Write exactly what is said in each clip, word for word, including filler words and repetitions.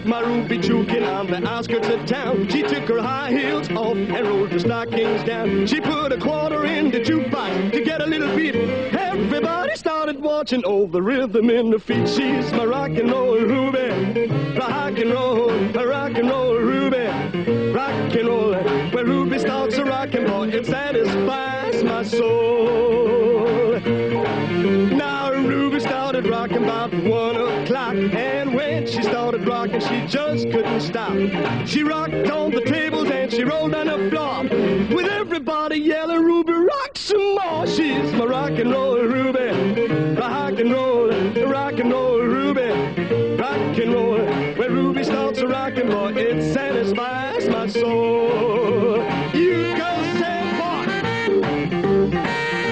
my Ruby juking on the outskirts of town. She took her high heels off and rolled her stockings down. She put a quarter in the jukebox to get a little beat. Everybody started watching, oh, the rhythm in the feet. She's my rock and roll Ruby, rock and roll, rock and roll Ruby, rock and roll. When Ruby starts a rockin', boy, it satisfies my soul. Now Ruby started rocking about one o'clock, and when she started rocking, she just couldn't stop. She rocked on the tables and she rolled on the floor, with everybody yelling, Ruby, rock some more. She's my rock and roll Ruby, rock and roll, rock and roll Ruby, rock and roll. When Ruby starts a rocking, boy, it satisfies my soul. You go say, boy.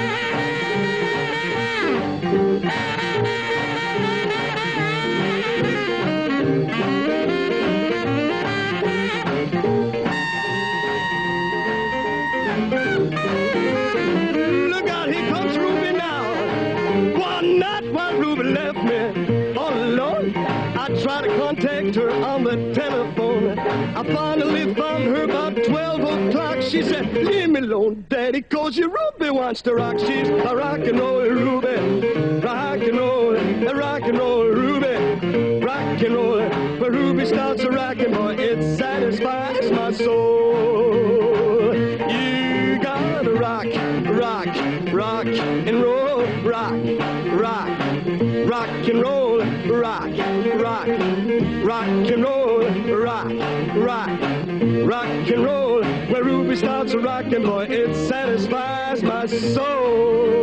Look out, here comes Ruby now. One night while Ruby left me all alone, I tried to contact her on the telephone. I finally found her about twelve o'clock. She said, leave me alone, Daddy, cause your Ruby wants to rock. She's a rock and roll Ruby, rock and roll, a rock and roll Ruby, rock and roll. When Ruby starts a rockin', boy, it satisfies my soul. You gotta rock, rock, rock and roll, rock, rock, rock and roll, rock, rock, rock and roll, rock, rock, rock and roll. When Ruby starts a rockin', boy, it satisfies my soul.